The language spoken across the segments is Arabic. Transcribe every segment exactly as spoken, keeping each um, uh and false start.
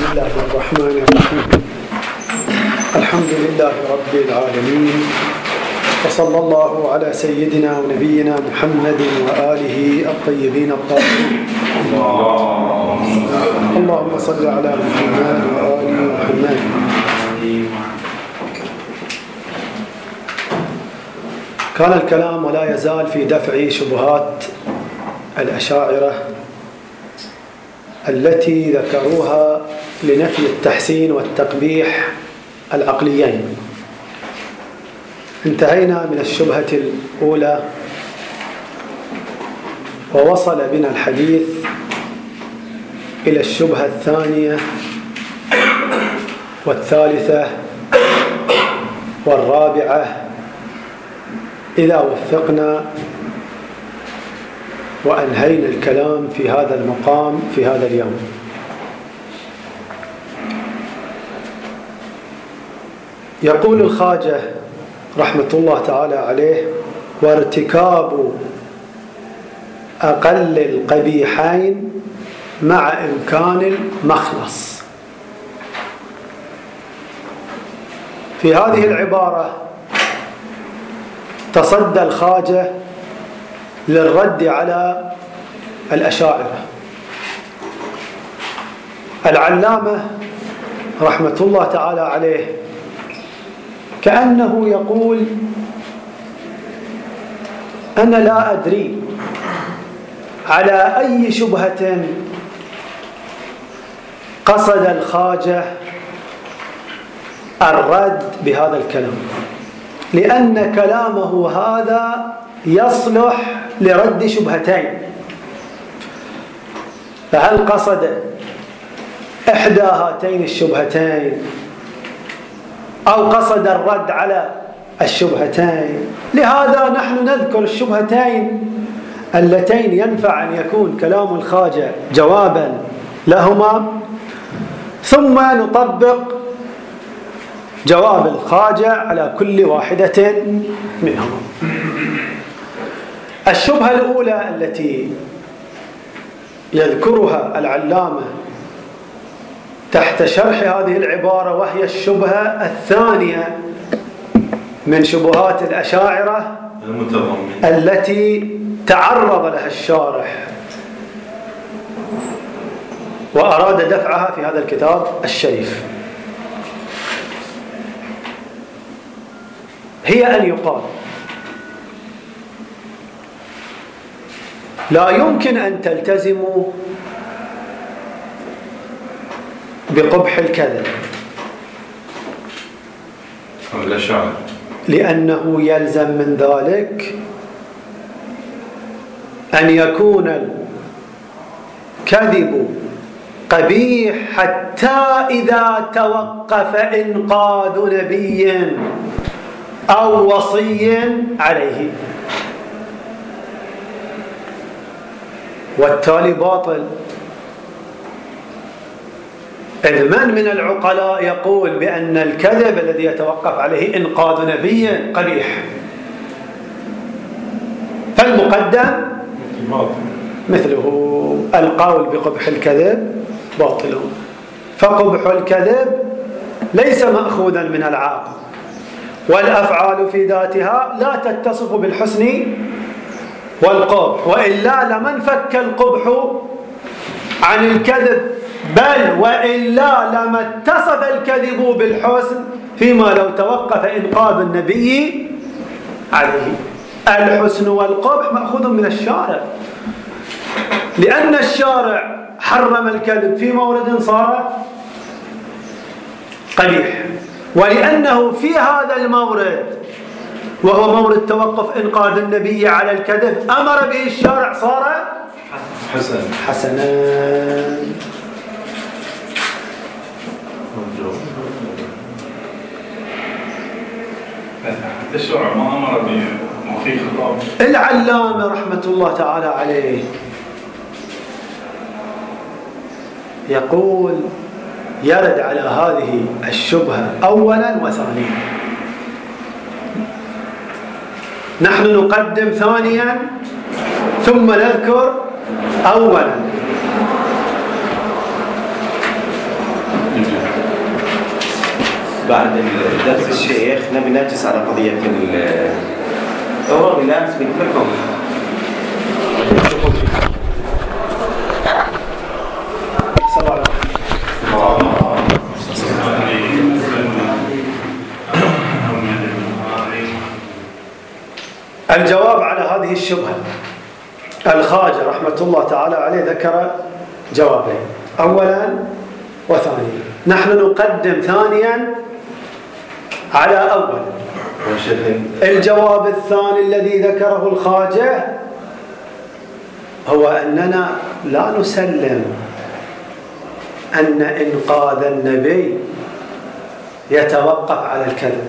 بسم الله الرحمن الرحيم. الحمد لله رب العالمين، وصلى الله على سيدنا ونبينا محمد وآله الطيبين الطاهرين. اللهم صل على محمد وآل محمد. كان الكلام ولا يزال في دفع شبهات الأشاعرة التي ذكروها لنفي التحسين والتقبيح العقليين. انتهينا من الشبهة الأولى ووصل بنا الحديث إلى الشبهة الثانية والثالثة والرابعة إذا وفقنا وأنهينا الكلام في هذا المقام في هذا اليوم. يقول الخواجة رحمة الله تعالى عليه: وارتكاب أقل القبيحين مع إمكان المخلص. في هذه العبارة تصدى الخواجة للرد على الأشاعرة. العلامة رحمة الله تعالى عليه كأنه يقول: أنا لا أدري على أي شبهة قصد الخواجة الرد بهذا الكلام، لأن كلامه هذا يصلح لرد شبهتين. فهل قصد إحدى هاتين الشبهتين أو قصد الرد على الشبهتين؟ لهذا نحن نذكر الشبهتين اللتين ينفع أن يكون كلام الخواجة جوابا لهما، ثم نطبق جواب الخواجة على كل واحدة منهما. الشبهة الأولى التي يذكرها العلامة تحت شرح هذه العبارة، وهي الشبهة الثانية من شبهات الأشاعرة التي تعرض لها الشارح وأراد دفعها في هذا الكتاب الشريف، هي أن يقال: لا يمكن أن تلتزموا بقبح الكذب، لأنه يلزم من ذلك أن يكون الكذب قبيح حتى إذا توقف إنقاذ نبي أو وصي عليه، والتالي باطل. إذ من من العقلاء يقول بأن الكذب الذي يتوقف عليه إنقاذ نبي قبيح؟ فالمقدم مثله القول بقبح الكذب باطل، فقبح الكذب ليس مأخوذا من العاقل، والأفعال في ذاتها لا تتصف بالحسن والقبح، وإلا لمن فك القبح عن الكذب، بل وإلا لما اتصف الكذب بالحسن فيما لو توقف إنقاذ النبي عليه. الحسن والقبح مأخوذ من الشارع، لأن الشارع حرم الكذب في مورد صار قبيح، ولأنه في هذا المورد وهو مورد توقف إنقاذ النبي على الكذب أمر به الشارع صار حسن حسنا. الشرع ما أمر بمخي خطاب. العلامة رحمة الله تعالى عليه يقول: يرد على هذه الشبهة أولا وثانيا. نحن نقدم ثانيا ثم نذكر أولا. بعد درس الشيخ نبي نركز على قضية ال هو بلامس بيتكلم الجواب على هذه الشبهة. الخواجة رحمة الله تعالى عليه ذكر جوابين، أولا وثانيا. نحن نقدم ثانيا على أول. الجواب الثاني الذي ذكره الخواجة هو أننا لا نسلم أن إنقاذ النبي يتوقف على الكذب،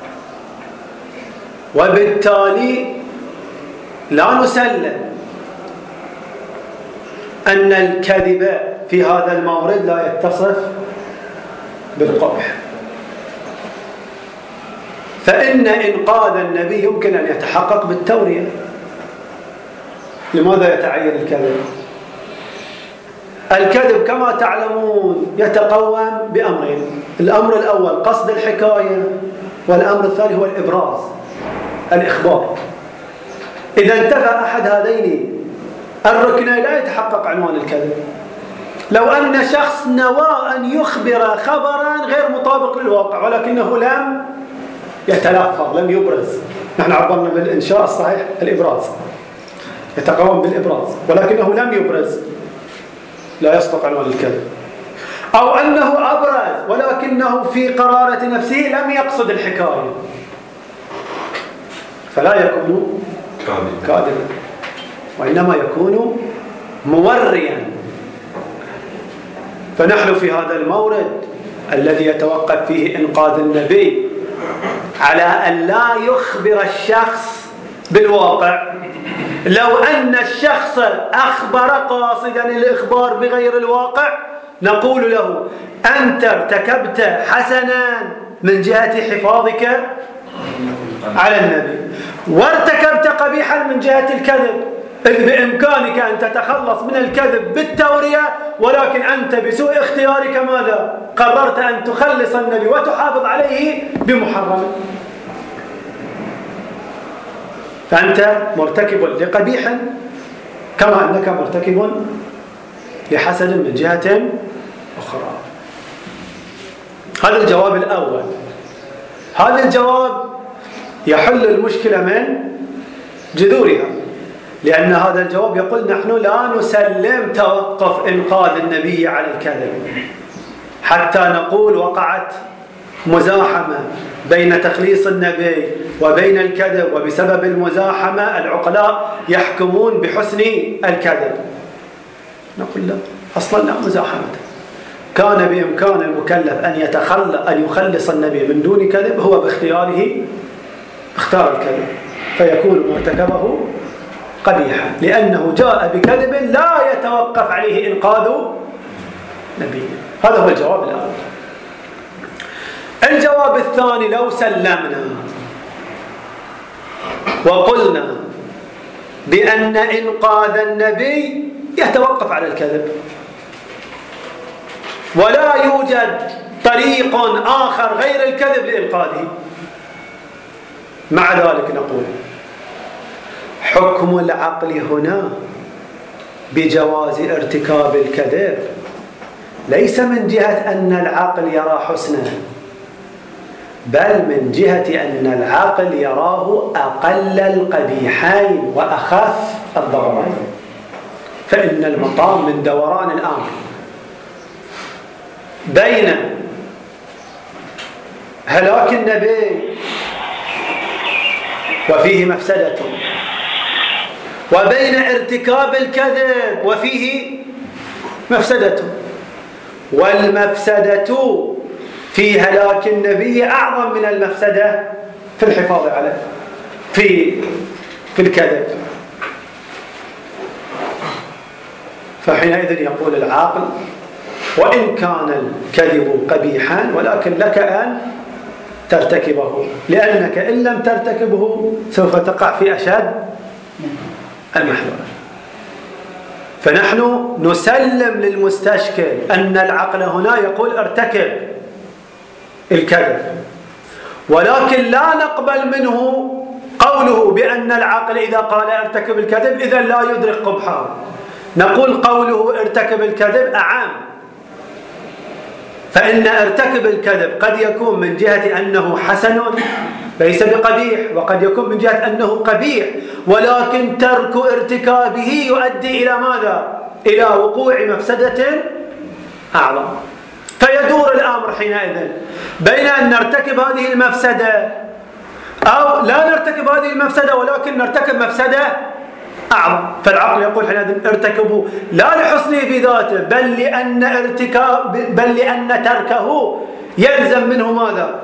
وبالتالي لا نسلم أن الكذب في هذا المورد لا يتصف بالقبح. فإن إنقاذ النبي يمكن أن يتحقق بالتورية. لماذا يتعين الكذب؟ الكذب كما تعلمون يتقوم بأمرين، الأمر الأول قصد الحكاية، والأمر الثاني هو الإبراز، الإخبار. إذا انتفى أحد هذين الركنين لا يتحقق عنوان الكذب. لو أن شخص نوى أن يخبر خبرا غير مطابق للواقع ولكنه لم يتلفظ، لم يبرز، نحن عبرنا بالإنشاء الصحيح الإبراز، يتقوم بالإبراز ولكنه لم يبرز، لا يصدق عنوان الكذب. أو أنه أبرز ولكنه في قرارة نفسه لم يقصد الحكاية، فلا يكون كاذبا، وإنما يكون موريا. فنحن في هذا المورد الذي يتوقف فيه إنقاذ النبي على أن لا يخبر الشخص بالواقع. لو أن الشخص أخبر قاصدا الإخبار بغير الواقع نقول له أنت ارتكبت حسنا من جهة حفاظك على النبي، وارتكبت قبيحا من جهة الكذب، إذ بإمكانك أن تتخلص من الكذب بالتورية، ولكن أنت بسوء اختيارك ماذا؟ قررت أن تخلص النبي وتحافظ عليه بمحرم، فأنت مرتكب لقبيح كما أنك مرتكب لحسن من جهة أخرى. هذا الجواب الأول. هذا الجواب يحل المشكلة من جذورها، لأن هذا الجواب يقول نحن لا نسلم توقف إنقاذ النبي على الكذب حتى نقول وقعت مزاحمة بين تخليص النبي وبين الكذب، وبسبب المزاحمة العقلاء يحكمون بحسن الكذب. نقول لا، أصلا لا مزاحمة. كان بإمكان المكلف أن يتخلى أن يخلص النبي من دون كذب، هو باختياره اختار الكذب، فيكون مرتكبه قبيحا لأنه جاء بكذب لا يتوقف عليه إنقاذ نبيه. هذا هو الجواب الأول. الجواب الثاني، لو سلمنا وقلنا بأن إنقاذ النبي يتوقف على الكذب ولا يوجد طريق آخر غير الكذب لإنقاذه، مع ذلك نقول حكم العقل هنا بجواز ارتكاب الكذب ليس من جهة أن العقل يرى حسنا، بل من جهة أن العقل يراه أقل القبيحين وأخف الضررين. فإن المقام من دوران الأمر بين هلاك النبي وفيه مفسدته، وبين ارتكاب الكذب وفيه مفسدته، والمفسدة في هلاك النبي أعظم من المفسدة في الحفاظ عليه في في الكذب. فحينئذ يقول العاقل وإن كان الكذب قبيحا ولكن لك أن ترتكبه، لأنك إن لم ترتكبه سوف تقع في أشد المحذور. فنحن نسلم للمستشكل أن العقل هنا يقول ارتكب، الكذب، ولكن لا نقبل منه قوله بأن العقل إذا قال ارتكب الكذب إذا لا يدرك قبحه. نقول قوله ارتكب الكذب أعام، فإن ارتكب الكذب قد يكون من جهة أنه حسن ليس بقبيح، وقد يكون من جهة أنه قبيح، ولكن ترك ارتكابه يؤدي إلى ماذا؟ إلى وقوع مفسدة أعظم. فيدور الأمر حينئذ بين أن نرتكب هذه المفسدة أو لا نرتكب هذه المفسدة ولكن نرتكب مفسدة أعظم. فالعقل يقول حينئذ ارتكبوا لا لحسنه في ذاته، بل لأن ارتكاب بل لأن تركه يلزم منه ماذا؟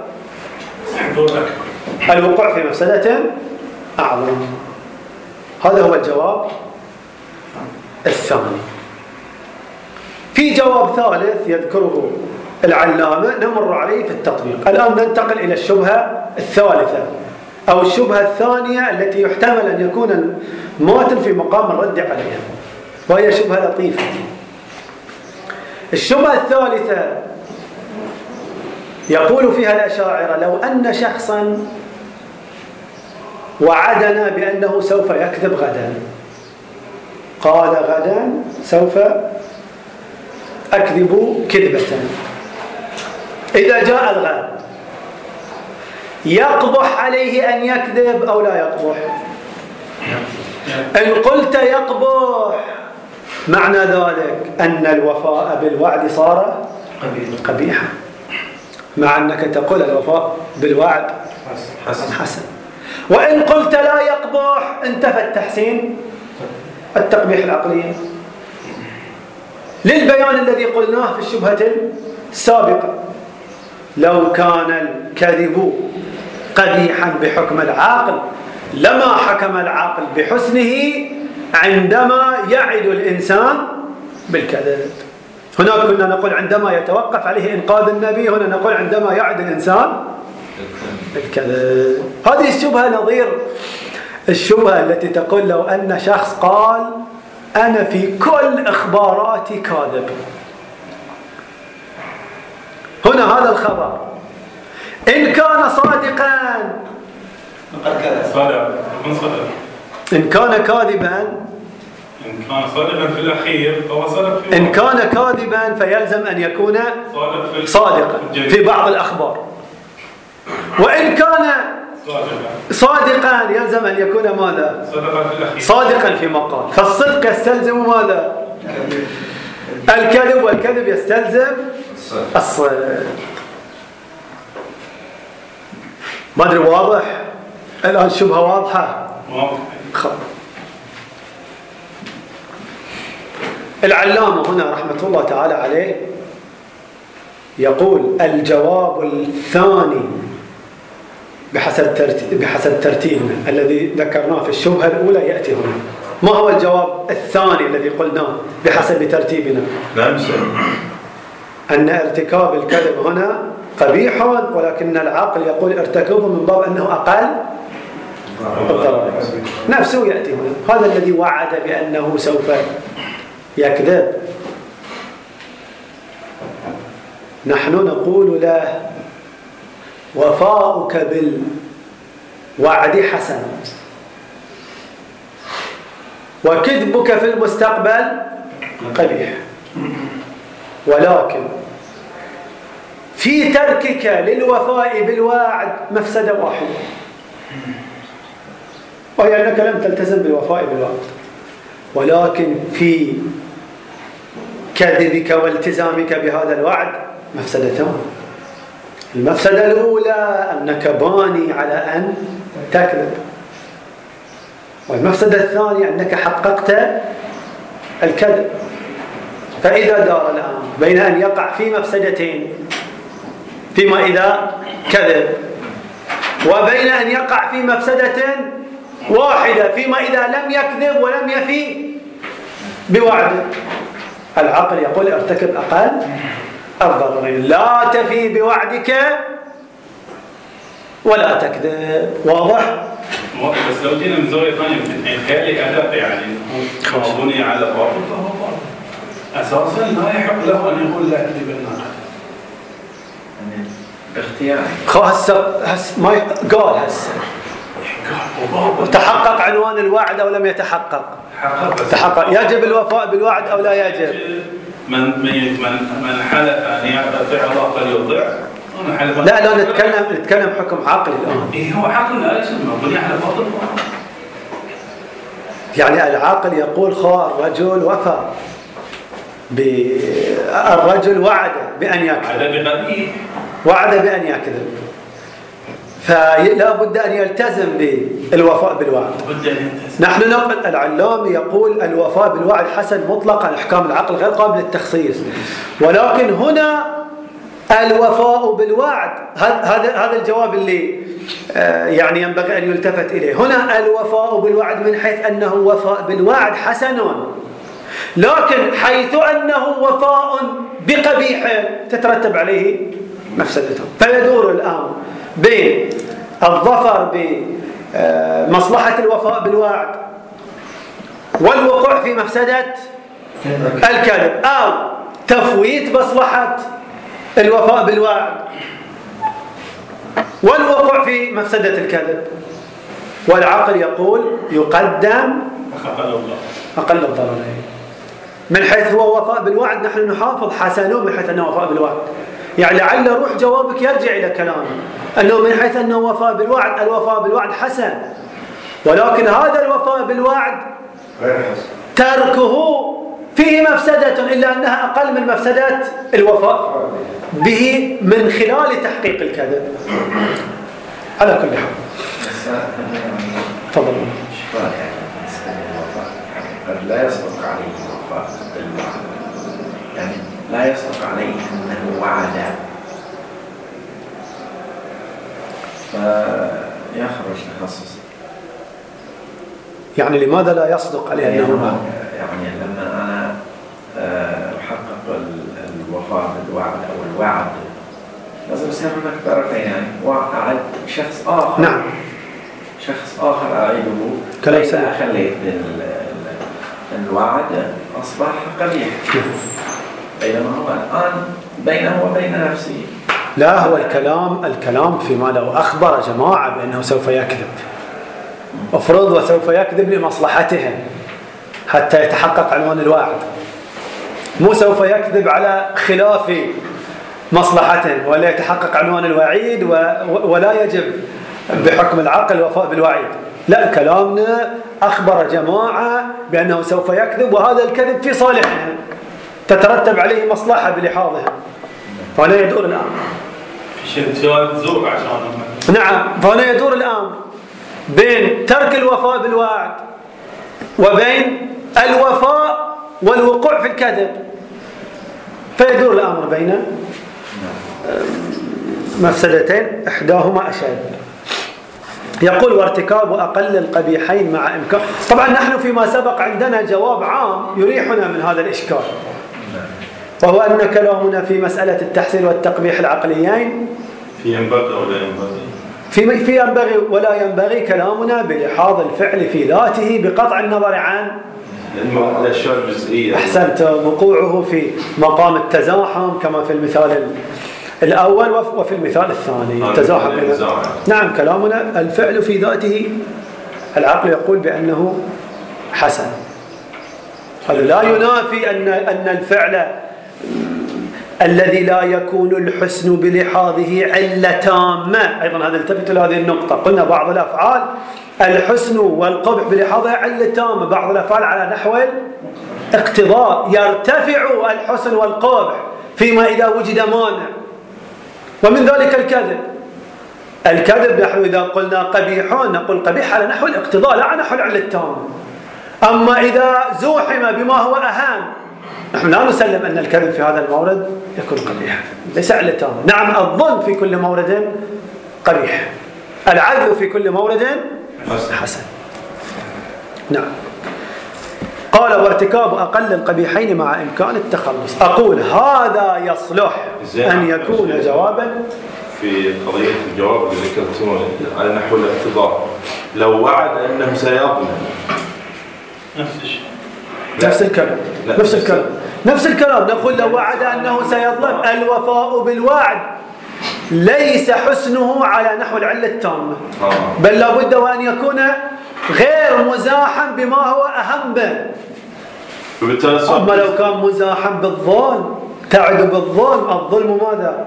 الوقوع في مفسدة أعظم. هذا هو الجواب الثاني. في جواب ثالث يذكره العلامة نمر عليه في التطبيق. الآن ننتقل إلى الشبهة الثالثة أو الشبهة الثانية التي يحتمل أن يكون الماتن في مقام الرد عليها، وهي شبهة لطيفة. الشبهة الثالثة يقول فيها الأشاعرة لو أن شخصا وعدنا بأنه سوف يكذب غدا، قال غدا سوف أكذب كذبة، إذا جاء الغد يقبح عليه أن يكذب أو لا يقبح؟ إن قلت يقبح معنى ذلك أن الوفاء بالوعد صار قبيحا، مع أنك تقول الوفاء بالوعد حسن, حسن. وإن قلت لا يقبح انتفى التحسين التقبيح العقلي. للبيان الذي قلناه في الشبهة السابقة، لو كان الكذب قبيحا بحكم العاقل لما حكم العاقل بحسنه عندما يعد الإنسان بالكذب. هناك كنا نقول عندما يتوقف عليه إنقاذ النبي، هنا نقول عندما يعد الإنسان بالكذب. هذه الشبهة نظير الشبهة التي تقول لو أن شخص قال أنا في كل إخباراتي كاذب، هنا هذا الخبر إن كان صادقا إن كان كاذبا إن كان صادقا في الأخير فهو صادق في إن كان كاذبا فيلزم أن يكون صادقا في بعض الأخبار، وإن كان صادقا يلزم أن يكون ماذا؟ صادقا في مقال. فالصدق يستلزم ماذا؟ الكذب، والكذب يستلزم الصدق. ما أدري واضح؟ الآن شبهة واضحة. خب. العلامة هنا رحمة الله تعالى عليه يقول الجواب الثاني بحسب ترتيب بحسب ترتيبنا الذي ذكرناه في الشبهة الأولى يأتي هنا. ما هو الجواب الثاني الذي قلناه بحسب ترتيبنا؟ أن ارتكاب الكذب هنا قبيح، ولكن العقل يقول ارتكبه من باب أنه أقل الضرر. نفسه يأتي هنا. هذا الذي وعد بأنه سوف يكذب، نحن نقول له وفاؤك بالوعد حسن، وكذبك في المستقبل قبيح، ولكن في تركك للوفاء بالوعد مفسدة واحدة، وهي أنك لم تلتزم بالوفاء بالوعد، ولكن في كذبك والتزامك بهذا الوعد مفسدتان. المفسدة الأولى أنك باني على أن تكذب، والمفسدة الثانية أنك حققت الكذب. فإذا دار الآن بين أن يقع في مفسدتين فيما إذا كذب، وبين أن يقع في مفسدة واحدة فيما إذا لم يكذب ولم يفي بوعده، العقل يقول ارتكب أقل الضررين، لا تفي بوعدك ولا تكذب. واضح؟ بس لو جينا من زاوية ثانية الكائن أداء يعني بني على باطل فهو باطل أساسا لا يحق له أن يقول لا أكذب الناقد. اختياري. خو هسه هسه ما قال هسه تحقق عنوان الوعد أو لم يتحقق؟ تحقق. يجب الوفاء بالوعد أو لا يجب؟ من من من من حلف أن يطيع الله فليطيع. لا لا نتكلم نتكلم حكم عقلي الآن. إيه هو عقل لا يسمى من يحلف الله. يعني العاقل يقول خو الرجل وفى الرجل وعد بأن يكذب وعد بأن يكذب فلا بد أن يلتزم بالوفاء بالوعد. نحن نقول العلامي يقول الوفاء بالوعد حسن مطلقا، أحكام العقل غير قابل للتخصيص، ولكن هنا الوفاء بالوعد هذا هذا الجواب اللي يعني ينبغي أن يلتفت إليه. هنا الوفاء بالوعد من حيث أنه وفاء بالوعد حسن، لكن حيث أنه وفاء بقبيح تترتب عليه مفسدته. فيدور الآن بين الظفر بمصلحة الوفاء بالوعد والوقوع في مفسدة الكذب، أو تفويت مصلحة الوفاء بالوعد والوقوع في مفسدة الكذب. والعقل يقول يقدم أقل الضررين. من حيث هو وفاء بالوعد نحن نحافظ حسنون من حيث أنه وفاء بالوعد. يعني لعل روح جوابك يرجع إلى كلامه أنه من حيث أنه وفاء بالوعد الوفاء بالوعد حسن، ولكن هذا الوفاء بالوعد تركه فيه مفسدة إلا أنها أقل من مفسدة الوفاء به من خلال تحقيق الكذب. على كل حال تفضل. لا يصدق عليه الوفاء بالوعد، يعني لا يصدق عليه أنه وعد فيخرج تخصص. يعني لماذا لا يصدق عليه أنه يعني لما أنا أحقق الوفاء بالوعد أو الوعد لازم يصير هناك طرفين، يعني وعد شخص آخر نعم شخص آخر أعيده كلام سليم خليت الوعد أصبح قبيح، بينما هو الآن بينه وبين نفسه. لا هو الكلام الكلام فيما لو أخبر جماعة بأنه سوف يكذب، أفرض وسوف يكذب لمصلحتهم حتى يتحقق عنوان الوعد، مو سوف يكذب على خلاف مصلحتهم ولا يتحقق عنوان الوعيد ولا يجب بحكم العقل الوفاء بالوعيد. لا كلامنا أخبر جماعة بأنه سوف يكذب وهذا الكذب في صالحهم تترتب عليه مصلحة بلحاظهم، فهنا يدور الآن نعم فهنا يدور الآن بين ترك الوفاء بالوعد وبين الوفاء والوقوع في الكذب، فيدور الأمر بين مفسدتين إحداهما أشد. يقول وارتكاب أقل القبيحين مع إمكان. طبعا نحن فيما سبق عندنا جواب عام يريحنا من هذا الإشكال، وهو أن كلامنا في مسألة التحسين والتقبيح العقليين في ينبغي ولا ينبغي في في ينبغي ولا ينبغي كلامنا بلحاظ الفعل في ذاته بقطع النظر عن الأشياء الجزئية. أحسنت، وقوعه في مقام التزاحم كما في المثال الأول وفي المثال الثاني التزاحم. نعم كلامنا الفعل في ذاته العقل يقول بأنه حسن، هذا لا ينافي أن أن الفعل الذي لا يكون الحسن بلحاظه علة تامة. أيضا هذا التفت إلى هذه النقطة، قلنا بعض الأفعال الحسن والقبح بلحاظها علة تامة، بعض الأفعال على نحو اقتضاء يرتفع الحسن والقبح فيما إذا وجد مانع، ومن ذلك الكذب. الكذب نحن إذا قلنا قبيحون نقول قبيح على نحو الاقتضاء لا على نحو العلة التامة. أما إذا زوحم بما هو أهم نحن لا نسلم أن الكذب في هذا المورد يكون قبيحا، ليس علة تامة. نعم الظلم في كل مورد قبيح، العدل في كل مورد حسن. نعم. قال وارتكاب أقل القبيحين مع إمكان التخلص. أقول هذا يصلح أن يكون جوابا في قضية الجواب اللي ذكرتونه على نحو الاقتضاء. لو وعد أنه سيضمن نفس الشيء نفس الكلام نفس الكلام نفس الكلام نقول لو وعد أنه سيظلم الوفاء بالوعد ليس حسنه على نحو العلة التامة، بل لا بد وأن يكون غير مزاحم بما هو أهم به. أما لو كان مزاحم بالظلم، تعد بالظلم، الظلم ماذا؟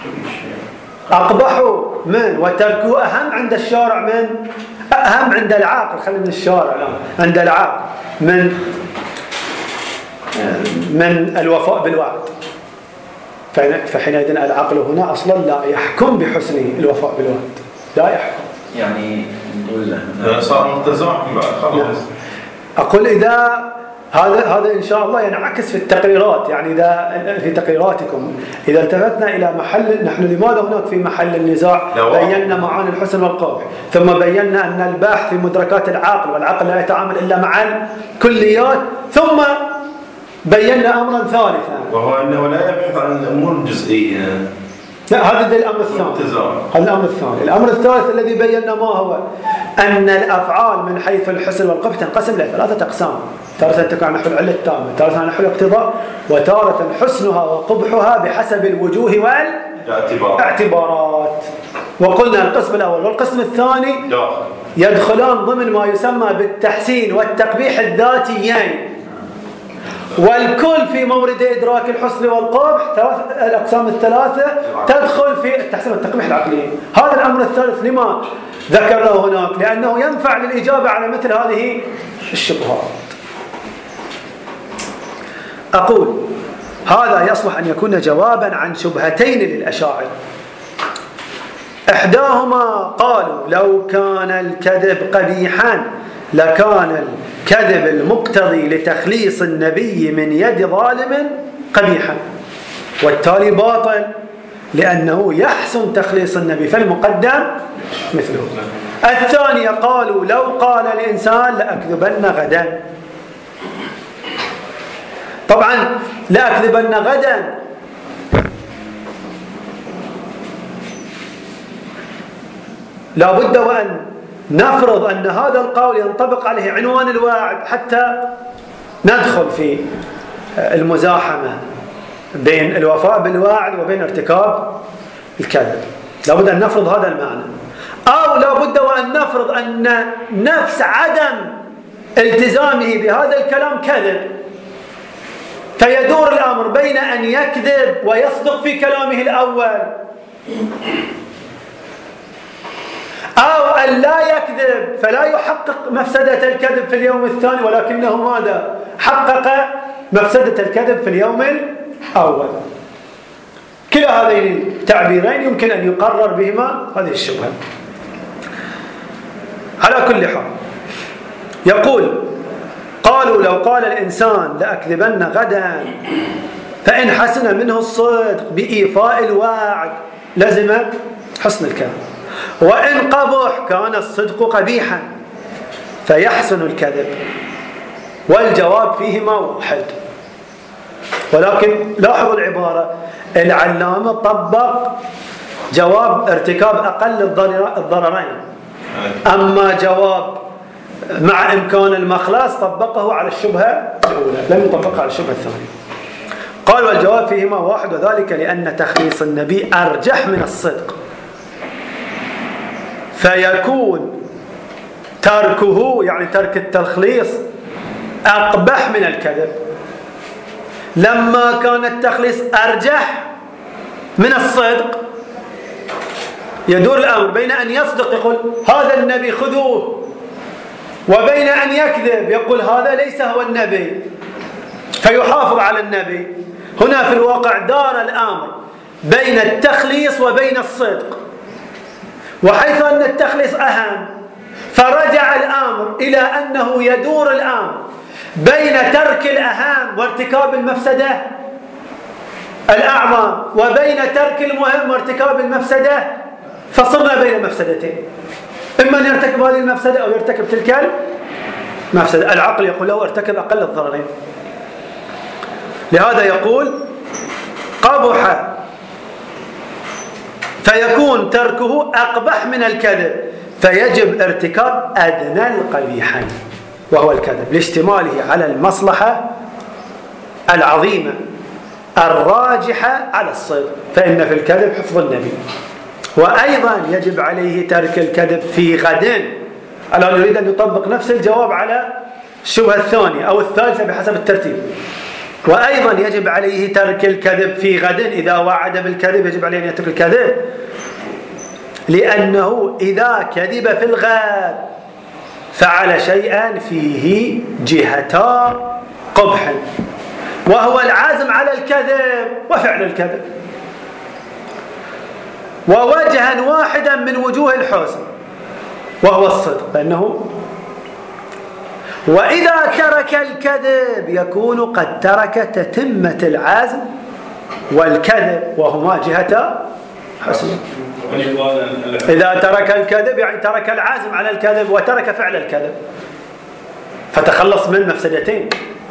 أقبح من وتركه أهم عند الشارع من أهم عند العاقل، خلينا من الشارع لا عند العاقل من من الوفاء بالوعد. فحينئذ العقل هنا أصلا لا يحكم بحسنه الوفاء بالوعد، لا يحكم. يعني نقول له صار متزاحم بعد خلاص. أقول إذا هذا هذا إن شاء الله ينعكس في التقريرات، يعني إذا في تقريراتكم إذا التفتنا إلى محل، نحن لماذا هناك في محل النزاع بينا معاني الحسن والقبح، ثم بينا أن الباحث في مدركات العقل، والعقل لا يتعامل إلا مع الكليات، ثم بينا أمرا ثالثا وهو أنه لا يبحث عن الأمور الجزئية. لا، هذا الأمر الثاني. هذا الأمر الثاني. الأمر الثالث الذي بينا ما هو أن الأفعال من حيث الحسن والقبح تنقسم إلى ثلاثة أقسام: تارة تكون نحو العلة التامة، تارة نحو الاقتضاء، وتارة حسنها وقبحها بحسب الوجوه والاعتبارات. وقلنا القسم الأول والقسم الثاني يدخلان ضمن ما يسمى بالتحسين والتقبيح الذاتيين، والكل في مورد إدراك الحسن والقبح. الأقسام الثلاثة تدخل في التحسين والتقبيح العقلي. هذا الأمر الثالث لما ذكرناه هناك لأنه ينفع للإجابة على مثل هذه الشبهات. أقول هذا يصلح أن يكون جوابا عن شبهتين للأشاعرة. إحداهما قالوا لو كان الكذب قبيحا لكان الكذب المقتضي لتخليص النبي من يد ظالم قبيحا، والتالي باطل لأنه يحسن تخليص النبي فالمقدم مثله. الثانية قالوا لو قال الإنسان لأكذبن غدا. طبعا لأكذبن غدا لا بد وأن نفرض أن هذا القول ينطبق عليه عنوان الواعد حتى ندخل في المزاحمة بين الوفاء بالواعد وبين ارتكاب الكذب. لا بد أن نفرض هذا المعنى، أو لا بد وأن نفرض أن نفس عدم التزامه بهذا الكلام كذب، فيدور الأمر بين أن يكذب ويصدق في كلامه الأول، أو أن لا يكذب فلا يحقق مفسدة الكذب في اليوم الثاني، ولكنه ماذا؟ حقق مفسدة الكذب في اليوم الأول. كلا هذين التعبيرين يمكن أن يقرر بهما هذه الشبهة. على كل حال يقول قالوا لو قال الإنسان لأكذبن غدا فإن حسن منه الصدق بإيفاء الوعد لزم حسن الكلام، وإن قبح كان الصدق قبيحا فيحسن الكذب، والجواب فيهما واحد. ولكن لاحظوا العبارة، العلامة طبق جواب ارتكاب أقل الضررين، أما جواب مع إمكان المخلص طبقه على الشبهة الأولى، لم يطبقه على الشبهة الثانية. قال والجواب فيهما واحد، وذلك لأن تخليص النبي أرجح من الصدق، فيكون تركه يعني ترك التخليص أقبح من الكذب. لما كان التخليص أرجح من الصدق يدور الأمر بين أن يصدق يقول هذا النبي خذوه، وبين أن يكذب يقول هذا ليس هو النبي فيحافظ على النبي. هنا في الواقع دار الأمر بين التخليص وبين الصدق، وحيث أن التخليص أهم فرجع الأمر إلى أنه يدور الأمر بين ترك الأهم وارتكاب المفسدة الأعظم وبين ترك المهم وارتكاب المفسدة، فصرنا بين مفسدتين، إما أن يرتكب هذه المفسدة أو يرتكب تلك المفسدة. العقل يقول له ارتكب أقل الضررين، لهذا يقول قبح فيكون تركه أقبح من الكذب، فيجب ارتكاب أدنى القبيحين وهو الكذب لاشتماله على المصلحة العظيمة الراجحة على الصدق، فإن في الكذب حفظ النبي. وأيضا يجب عليه ترك الكذب في غد. الآن نريد أن نطبق نفس الجواب على الشبهة الثانية أو الثالثة بحسب الترتيب. وأيضا يجب عليه ترك الكذب في غد، إذا وعد بالكذب يجب عليه أن يترك الكذب، لأنه إذا كذب في الغد فعل شيئا فيه جهتا قبح، وهو العزم على الكذب وفعل الكذب، ووجها واحدا من وجوه الحسن وهو الصدق، فإنه وإذا ترك الكذب يكون قد ترك تتمة العزم والكذب، وهما جهتا حسن. إذا ترك الكذب يعني ترك العزم على الكذب وترك فعل الكذب، فتخلص من مفسدتين.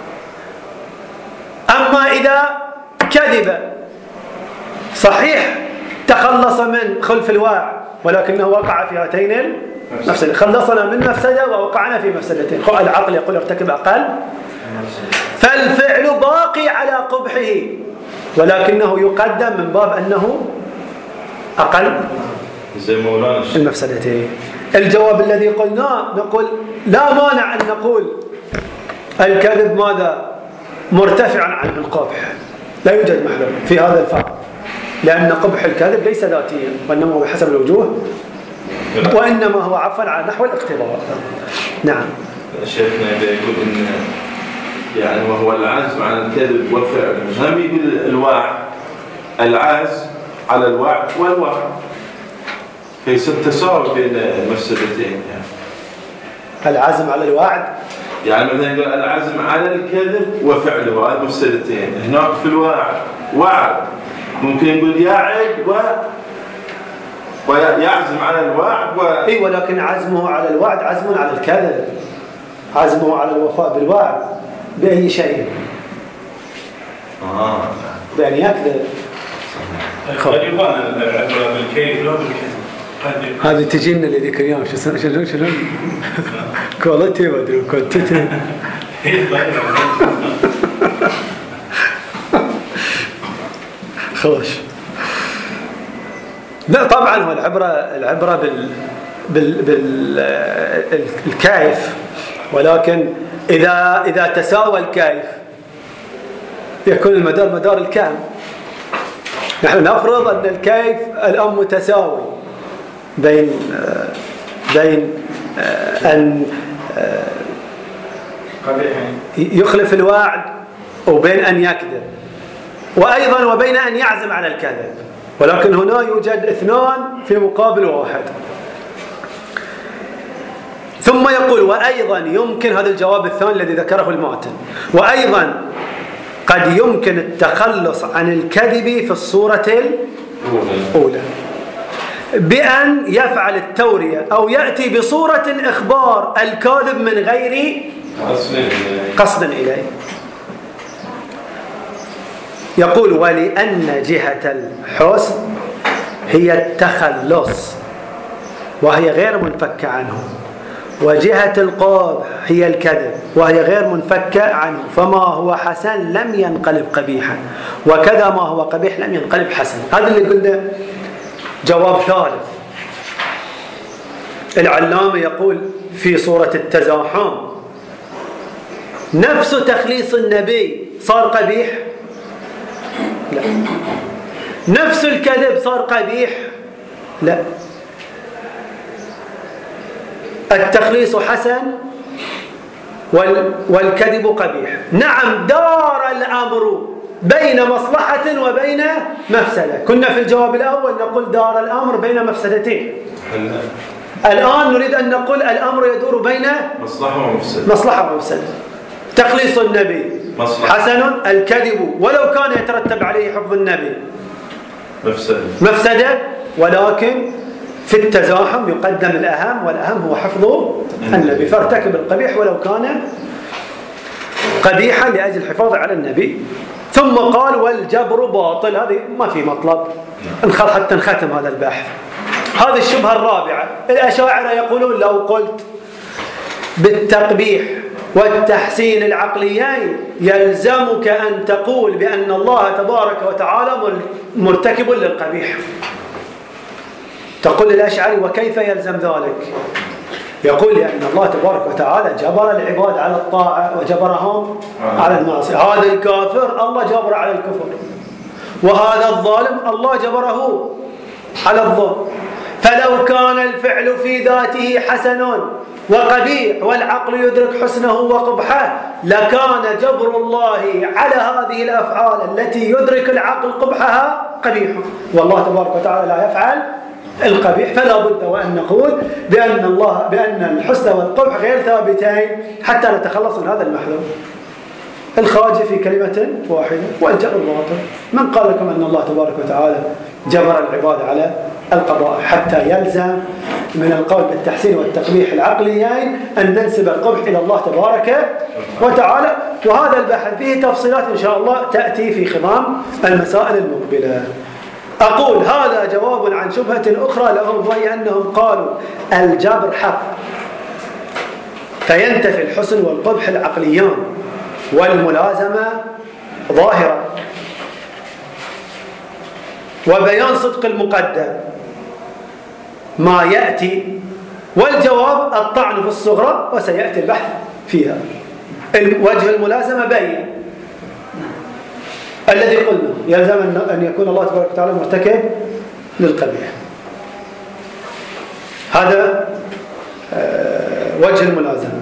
أما إذا كذب صحيح تخلص من خلف الواعي، ولكنه وقع في هاتين المفسدتين، خلصنا من مفسدة ووقعنا في مفسدتين. العقل يقول ارتكب أقل، فالفعل باقي على قبحه، ولكنه يقدم من باب أنه أقل زي مولانا المفسدتين. الجواب الذي قلناه نقول لا مانع أن نقول الكذب ماذا مرتفعا عنه القبح، لا يوجد محذور في هذا الفعل، لأن قبح الكذب ليس ذاتيا وإنما هو بحسب الوجوه، وإنما هو عفوا على نحو الاقتضاء. نعم. شيخنا يقول إن يعني وهو العزم على الكذب والفعل، هم يقول الوعد العزم على الوعد والوعد، فيصير تساوي بين المفسدتين. يعني العزم على الوعد يعني مثلا يقول العزم على الكذب وفعله، هذه مفسدتين. هناك في الوعد وعد ممكن يقول يعد و ويعزم على الوعد و... اي، ولكن عزمه على الوعد عزم على الكذب، عزمه على الوفاء بالوعد بأي شيء، آه. بأن يكذب. قد يبان العبرة بالكيف لا بالكذب. هذه تجينا لذيك اليوم شو شنو شنو شنو كواليتي ودري كوانتيتي. خلاص. لا طبعا هو العبرة العبرة بال بال بالكيف، ولكن إذا إذا تساوى الكيف يكون المدار مدار الكم. نحن نفرض أن الكيف الآن متساوي بين بين أن يخلف الوعد وبين أن يكذب، وأيضا وبين أن يعزم على الكذب، ولكن هنا يوجد اثنان في مقابل واحد. ثم يقول وأيضا يمكن، هذا الجواب الثاني الذي ذكره الماتن، وأيضا قد يمكن التخلص عن الكذب في الصورة الأولى بأن يفعل التورية أو يأتي بصورة إخبار الكاذب من غير قصد إليه. يقول ولأن جهة الحسن هي التخلص وهي غير منفكة عنه، وجهة القبح هي الكذب وهي غير منفكة عنه، فما هو حسن لم ينقلب قبيحا، وكذا ما هو قبيح لم ينقلب حسن. هذا اللي قلنا جواب ثالث. العلامة يقول في صورة التزاحم نفس تخليص النبي صار قبيح؟ لا. نفس الكذب صار قبيح؟ لا. التخليص حسن والكذب قبيح. نعم دار الأمر بين مصلحة وبين مفسدة. كنا في الجواب الأول نقول دار الأمر بين مفسدتين، الآن نريد أن نقول الأمر يدور بين مصلحة ومفسدة. مصلحة ومفسدة. تخليص النبي مصلحة. حسن، الكذب ولو كان يترتب عليه حفظ النبي مفسدة مفسدة، ولكن في التزاحم يقدم الأهم، والأهم هو حفظ النبي، فارتكب القبيح ولو كان قبيحا لأجل الحفاظ على النبي. ثم قال والجبر باطل، هذه ما في مطلب حتى نختم هذا البحث. هذه الشبهة الرابعة. الأشاعرة يقولون لو قلت بالتقبيح والتحسين العقليين يلزمك أن تقول بأن الله تبارك وتعالى مرتكب للقبيح. تقول الأشعري وكيف يلزم ذلك؟ يقول لأن الله تبارك وتعالى جبر العباد على الطاعة وجبرهم على المعصية. هذا الكافر الله جبر على الكفر، وهذا الظالم الله جبره على الظلم. فلو كان الفعل في ذاته حسن وقبيح والعقل يدرك حسنه وقبحه لكان جبر الله على هذه الأفعال التي يدرك العقل قبحها قبيحة، والله تبارك وتعالى لا يفعل القبيح. فلا بد وأن نقول بأن الله بأن الحسن والقبح غير ثابتين حتى نتخلص من هذا المحذور الخارجي في كلمة واحدة. والجبر باطل. من قال لكم أن الله تبارك وتعالى جبر العباد على القضاء؟ حتى يلزم من القول بالتحسين والتقبيح العقليين أن ننسب القبح إلى الله تبارك وتعالى. وهذا البحث فيه تفصيلات إن شاء الله تأتي في خضام المسائل المقبلة. أقول هذا جواب عن شبهة أخرى لهم، وهي أنهم قالوا الجبر حق فينتفي الحسن والقبح العقليان والملازمة ظاهرة وبيان صدق المقدم ما يأتي. والجواب الطعن في الصغرى وسيأتي البحث فيها. وجه الملازمة بين الذي قلنا يلزم أن يكون الله تبارك وتعالى مرتكب للقبيح. هذا وجه الملازمة.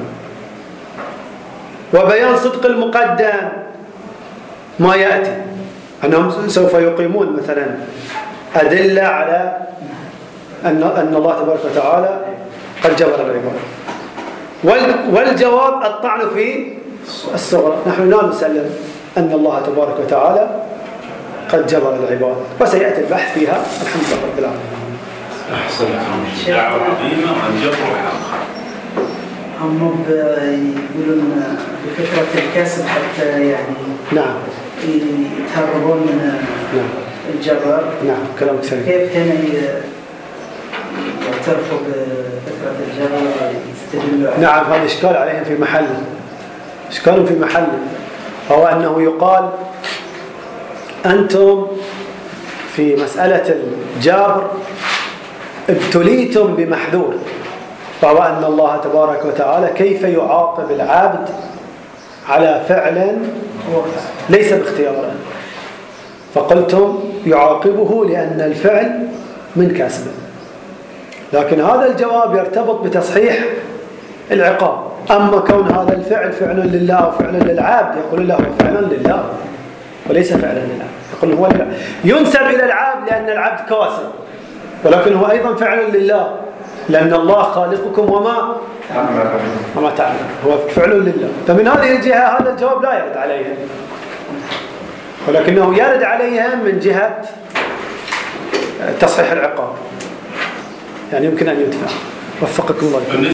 وبيان صدق المقدم ما يأتي أنهم سوف يقيمون مثلا أدلة على أن أن الله تبارك وتعالى قد جبر العباد. والجواب الطعن في الصغرى. نحن لا نسلم أن الله تبارك وتعالى قد جبر العباد، وسيأتي البحث فيها. الحمد لله رب العالمين. أحسنتم. دعوة عظيمة عن جبر حق. هم يقولون بفكرة الكسب حتى يعني نعم يتهربون من نعم. الجبر. نعم كلامك سليم. كيف هنا يعترفوا بفكرة الجبر يستدلوا؟ نعم هذا إشكال عليهم في محل. إشكال في محل هو أنه يقال أنتم في مسألة الجبر ابتليتم بمحذور، وهو أن الله تبارك وتعالى كيف يعاقب العبد على فعل ليس باختياره، فقلتم يعاقبه لأن الفعل من كسبه. لكن هذا الجواب يرتبط بتصحيح العقاب. أما كون هذا الفعل فعل لله وفعل للعبد يقول له فعل لله وليس فعلا لله، يقول هو لله. ينسب إلى العبد لأن العبد كاسب، ولكن هو أيضا فعل لله لأن الله خالقكم وما وما تعمل، هو فعل لله. فمن هذه الجهة هذا الجواب لا يرد عليهم، ولكنه يرد عليهم من جهة تصحيح العقاب، يعني يمكن أن يدفع. وفقكم الله.